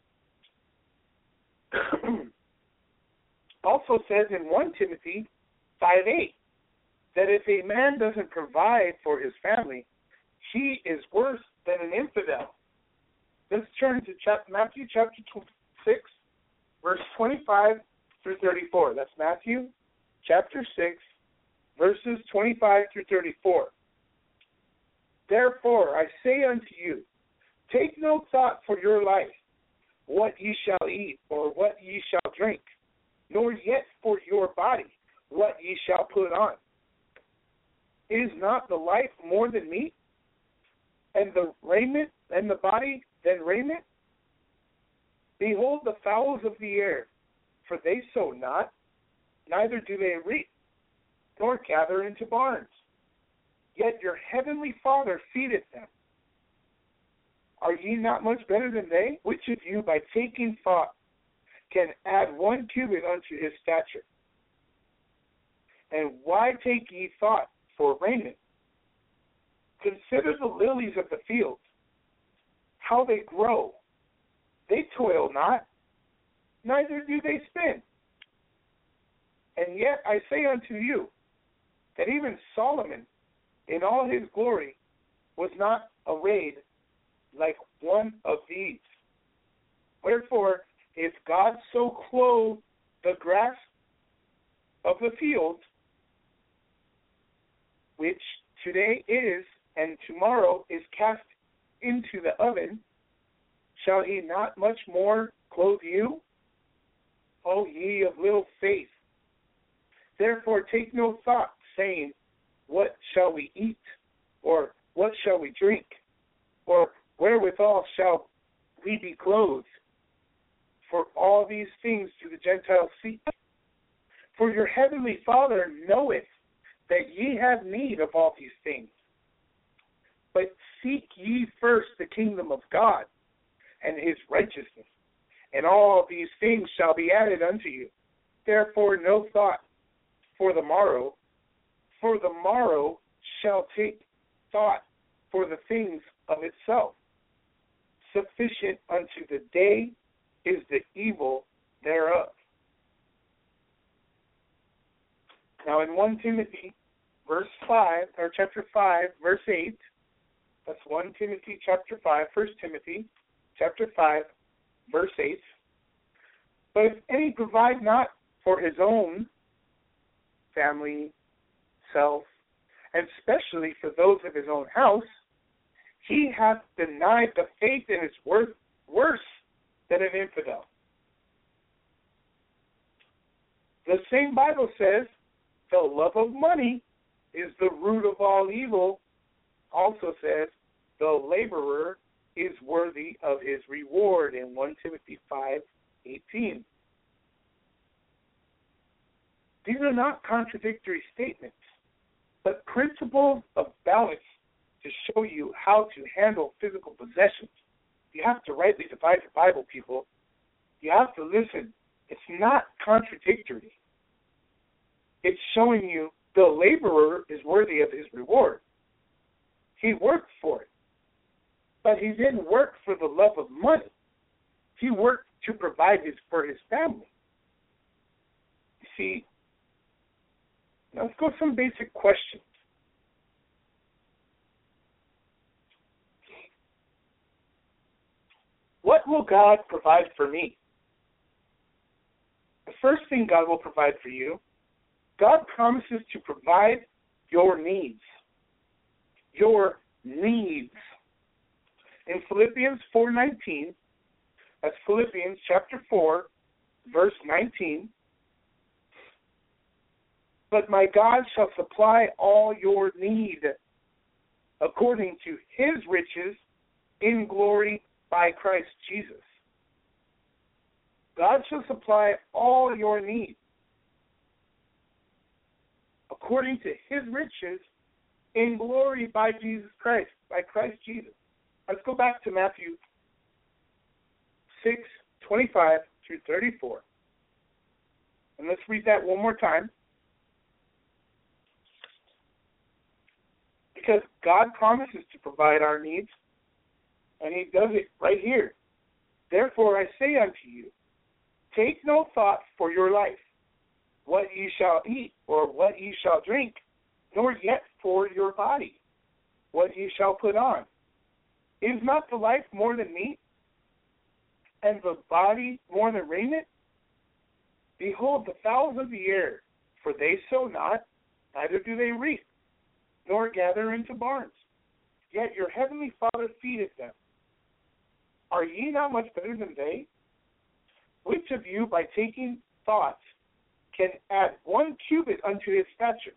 also says in First Timothy five eight that if a man doesn't provide for his family, he is worse than an infidel. Let's turn to chapter, Matthew chapter six, verse twenty-five through thirty-four. That's Matthew chapter six, verses twenty-five through thirty-four. Therefore, I say unto you, take no thought for your life, what ye shall eat, or what ye shall drink, nor yet for your body, what ye shall put on. Is not the life more than meat, and the raiment, and the body than raiment? Behold the fowls of the air, for they sow not, neither do they reap, nor gather into barns. Yet your heavenly Father feedeth them. Are ye not much better than they? Which of you, by taking thought, can add one cubit unto his stature? And why take ye thought for raiment? Consider the lilies of the field, how they grow. They toil not, neither do they spin. And yet I say unto you, that even Solomon, in all his glory, was not arrayed like one of these. Wherefore, if God so clothe the grass of the field, which today is and tomorrow is cast into the oven, shall he not much more clothe you, O ye of little faith? Therefore take no thought, saying, what shall we eat? Or what shall we drink? Or wherewithal shall we be clothed? For all these things do the Gentiles seek. For your heavenly Father knoweth that ye have need of all these things. But seek ye first the kingdom of God and his righteousness, and all these things shall be added unto you. Therefore no thought for the morrow, for the morrow shall take thought for the things of itself. Sufficient unto the day is the evil thereof. Now in First Timothy verse five, or chapter five, verse eight, that's First Timothy chapter five, First Timothy chapter five, verse eight. But if any provide not for his own family, self, and especially for those of his own house, he hath denied the faith and is worth worse than an infidel. The same Bible says the love of money is the root of all evil. Also says the laborer is worthy of his reward in First Timothy five eighteen. These are not contradictory statements, but principles of balance to show you how to handle physical possessions. You have to rightly divide the Bible, people. You have to listen. It's not contradictory. It's showing you the laborer is worthy of his reward. He worked for it, but he didn't work for the love of money. He worked to provide his, for his family. You see, now let's go some basic questions. What will God provide for me? The first thing God will provide for you, God promises to provide your needs. Your needs. in Philippians four nineteen. That's Philippians chapter four, verse nineteen. But my God shall supply all your need according to his riches in glory by Christ Jesus. God shall supply all your needs according to his riches in glory by Jesus Christ, by Christ Jesus. Let's go back to Matthew six, twenty-five through thirty-four. And let's read that one more time. Because God promises to provide our needs, and he does it right here. Therefore I say unto you, take no thought for your life, what ye shall eat, or what ye shall drink, nor yet for your body, what ye shall put on. Is not the life more than meat, and the body more than raiment? Behold the fowls of the air, for they sow not, neither do they reap, nor gather into barns, yet your heavenly Father feedeth them. Are ye not much better than they? Which of you, by taking thought, can add one cubit unto his stature?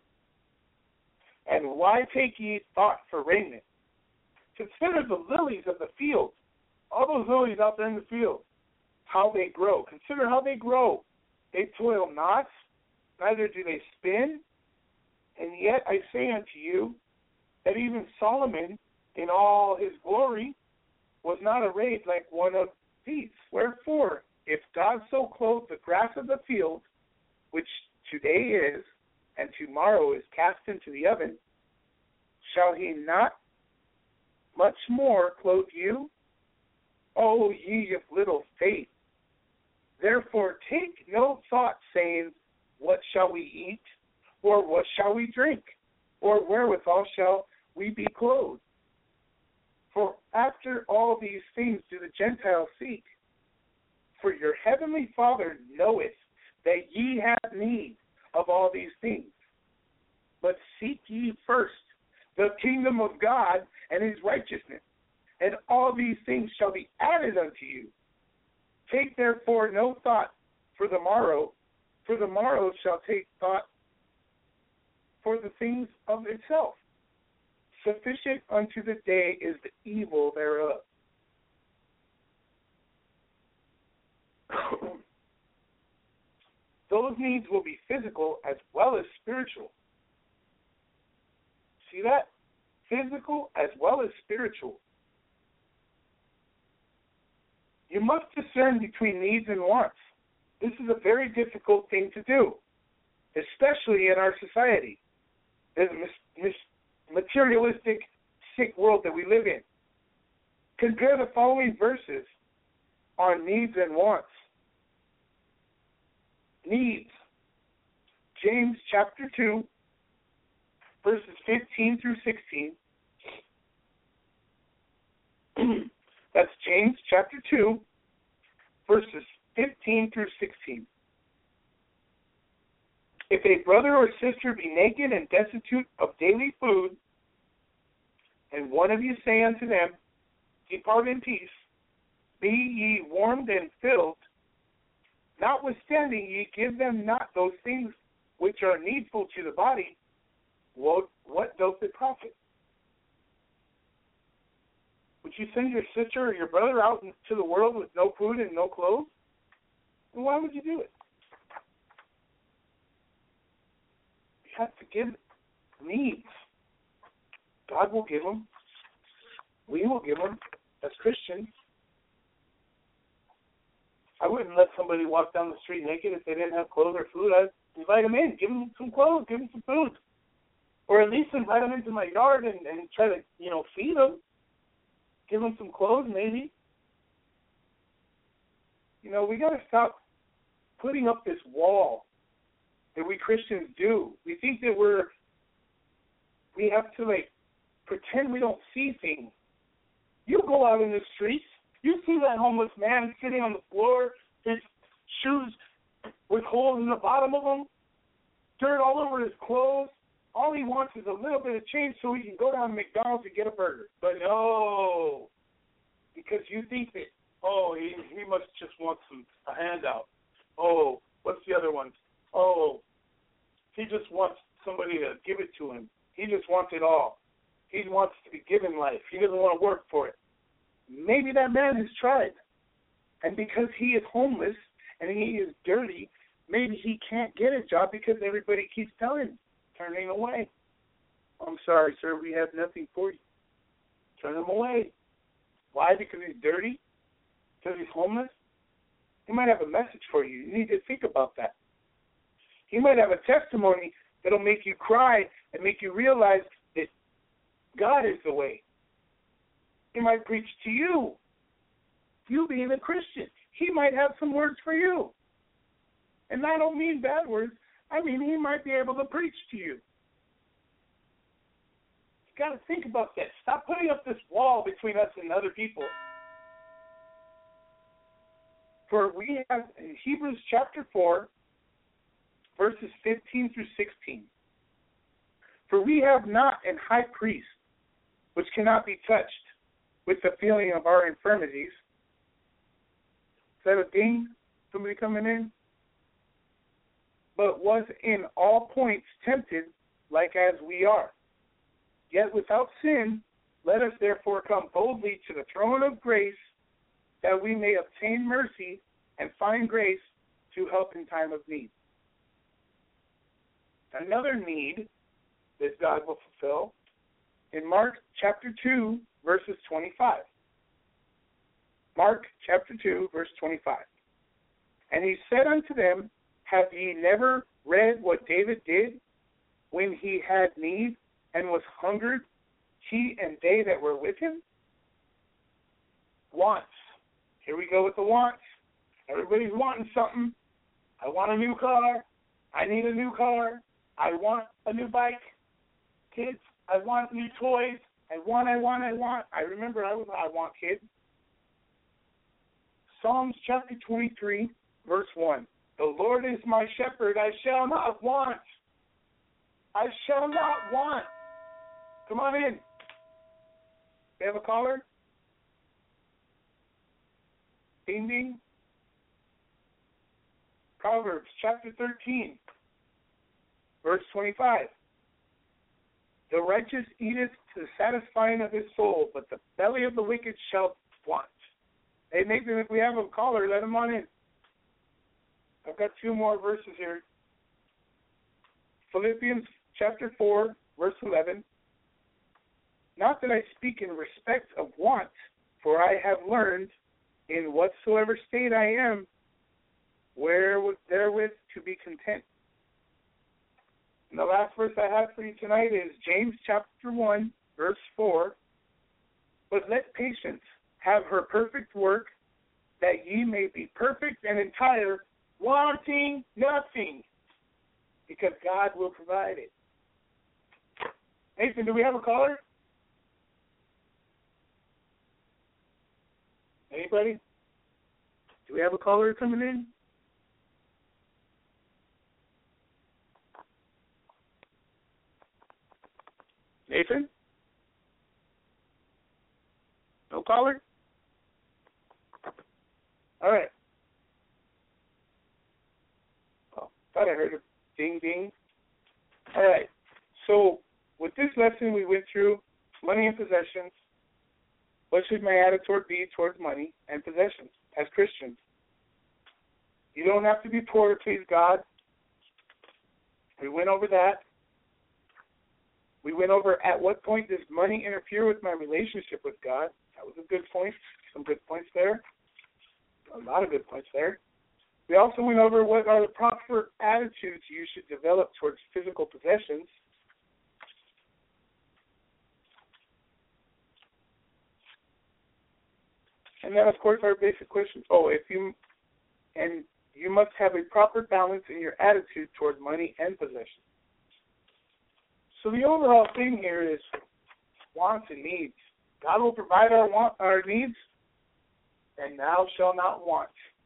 And why take ye thought for raiment? Consider the lilies of the field, all those lilies out there in the field, how they grow. Consider how they grow. They toil not, neither do they spin. And yet I say unto you that even Solomon in all his glory was not arrayed like one of these. Wherefore, if God so clothe the grass of the field, which today is, and tomorrow is cast into the oven, shall he not much more clothe you, O ye of little faith? Therefore take no thought, saying, what shall we eat? Or what shall we drink? Or wherewithal shall we be clothed? For after all these things do the Gentiles seek. For your heavenly Father knoweth that ye have need of all these things. But seek ye first the kingdom of God and his righteousness, and all these things shall be added unto you. Take therefore no thought for the morrow, for the morrow shall take thought for the things of itself. Sufficient unto the day is the evil thereof. Those needs will be physical as well as spiritual. See that? Physical as well as spiritual. You must discern between needs and wants. This is a very difficult thing to do, especially in our society. This materialistic, sick world that we live in. Compare the following verses on needs and wants. Needs. James chapter two, verses fifteen through sixteen. That's James chapter two, verses fifteen through sixteen. If a brother or sister be naked and destitute of daily food, and one of you say unto them, depart in peace, be ye warmed and filled, notwithstanding ye give them not those things which are needful to the body, what, what doth it profit? Would you send your sister or your brother out into the world with no food and no clothes? And why would you do it? You have to give needs. God will give them. We will give them as Christians. I wouldn't let somebody walk down the street naked if they didn't have clothes or food. I'd invite them in, give them some clothes, give them some food. Or at least invite them into my yard and, and try to, you know, feed them. Give them some clothes, maybe. You know, we got to stop putting up this wall that we Christians do. We think that we're, we have to, like, pretend we don't see things. You go out in the streets, you see that homeless man sitting on the floor, his shoes with holes in the bottom of them, dirt all over his clothes. All he wants is a little bit of change so he can go down to McDonald's and get a burger. But no, because you think that, oh, he, he must just want some a handout. Oh, what's the other one? Oh, he just wants somebody to give it to him. He just wants it all. He wants to be given life. He doesn't want to work for it. Maybe that man has tried. And because he is homeless and he is dirty, maybe he can't get a job because everybody keeps telling him, turning away. I'm sorry, sir, we have nothing for you. Turn him away. Why? Because he's dirty? Because he's homeless? He might have a message for you. You need to think about that. He might have a testimony that'll make you cry and make you realize that God is the way. He might preach to you. You being a Christian. He might have some words for you. And I don't mean bad words. I mean he might be able to preach to you. You got to think about that. Stop putting up this wall between us and other people. For we have in Hebrews chapter four, verses fifteen through sixteen. For we have not an high priest which cannot be touched with the feeling of our infirmities. Is that a ding? Somebody coming in? But was in all points tempted like as we are. Yet without sin, let us therefore come boldly to the throne of grace, that we may obtain mercy and find grace to help in time of need. Another need that God will fulfill in Mark chapter two, verses twenty-five. Mark chapter two, verse twenty-five. And he said unto them, have ye never read what David did when he had need and was hungered, he and they that were with him? Wants. Here we go with the wants. Everybody's wanting something. I want a new car. I need a new car. I want a new bike. Kids, I want new toys. I want, I want, I want. I remember I was I want kid. Psalms chapter twenty-three, verse one. The Lord is my shepherd, I shall not want. I shall not want. Come on in. We have a caller? Ding, ding. Proverbs chapter thirteen, verse twenty-five. The righteous eateth to the satisfying of his soul, but the belly of the wicked shall want. Hey, Nathan, if we have a caller, let him on in. I've got two more verses here. Philippians chapter four, verse eleven. Not that I speak in respect of want, for I have learned in whatsoever state I am, wherewith therewith to be content. And the last verse I have for you tonight is James chapter one, verse four. But let patience have her perfect work, that ye may be perfect and entire, wanting nothing, because God will provide it. Nathan, do we have a caller? Anybody? Do we have a caller coming in? Nathan? No caller? All right. Oh, thought I heard a ding ding. All right. So with this lesson we went through money and possessions. What should my attitude be towards money and possessions as Christians? You don't have to be poor to please God. We went over that. We went over at what point does money interfere with my relationship with God. That was a good point. Some good points there. A lot of good points there. We also went over what are the proper attitudes you should develop towards physical possessions. And then, of course, our basic question, oh, if you, and you must have a proper balance in your attitude toward money and possessions. So the overall thing here is wants and needs. God will provide our want, our needs, and thou shalt not want.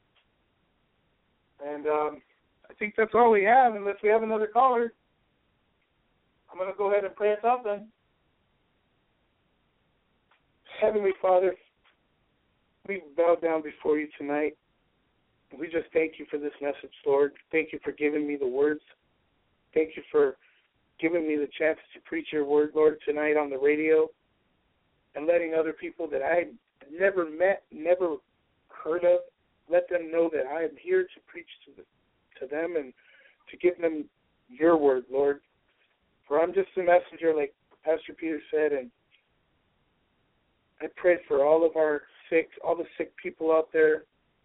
And um, I think that's all we have, unless we have another caller. I'm going to go ahead and pray us out then. Heavenly Father, we bow down before you tonight. We just thank you for this message, Lord. Thank you for giving me the words. Thank you for giving me the chance to preach your word, Lord, tonight on the radio, and letting other people that I never met, never heard of, let them know that I am here to preach to, the, to them and to give them your word, Lord. For I'm just a messenger, like Pastor Peter said, and I pray for all of our sick, all the sick people out there,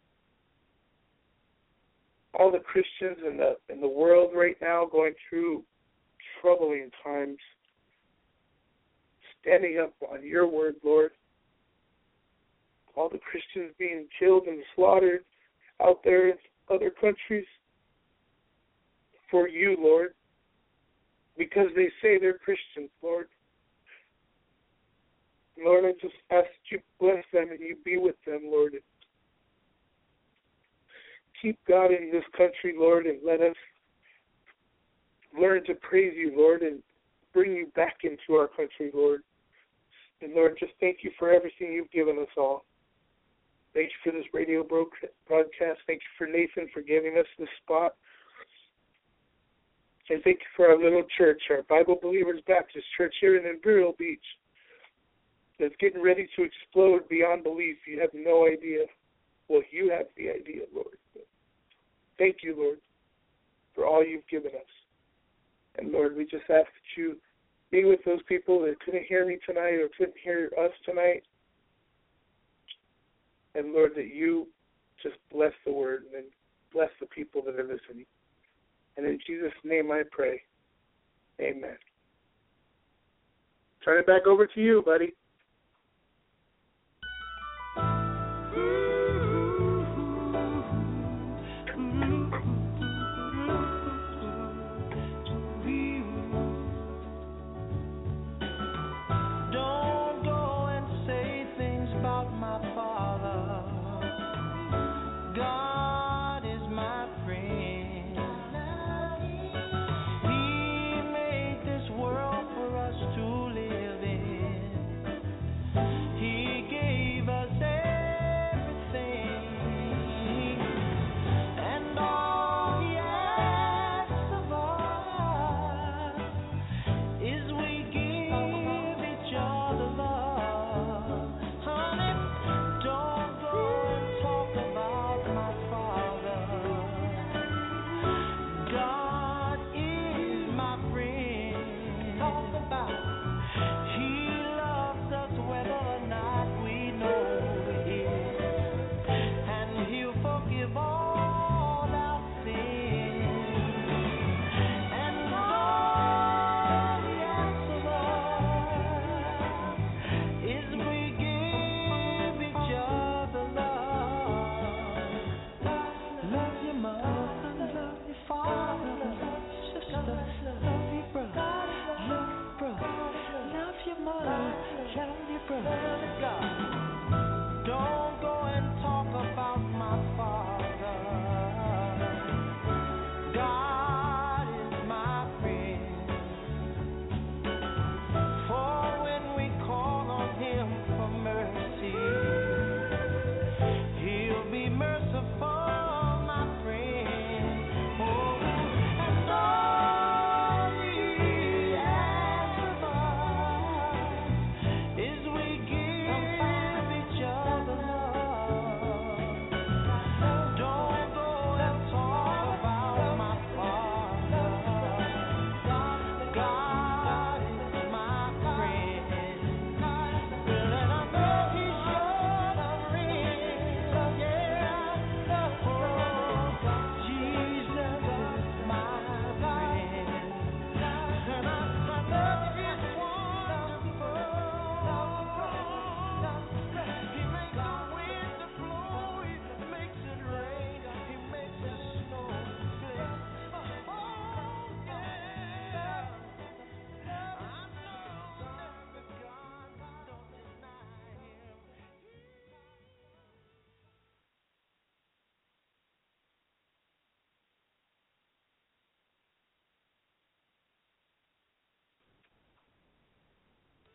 all the Christians in the in the world right now going through troubling times, standing up on your word, Lord. All the Christians being killed and slaughtered out there in other countries for you, Lord, because they say they're Christians, Lord. Lord, I just ask that you bless them and you be with them, Lord. Keep God in this country, Lord, and let us learn to praise you, Lord, and bring you back into our country, Lord. And, Lord, just thank you for everything you've given us all. Thank you for this radio broadcast. Thank you for Nathan for giving us this spot. And thank you for our little church, our Bible Believers Baptist Church here in Imperial Beach, that's getting ready to explode beyond belief. You have no idea. Well, you have the idea, Lord. Thank you, Lord, for all you've given us. And, Lord, we just ask that you be with those people that couldn't hear me tonight or couldn't hear us tonight. And, Lord, that you just bless the word and bless the people that are listening. And in Jesus' name I pray. Amen. Turn it back over to you, buddy.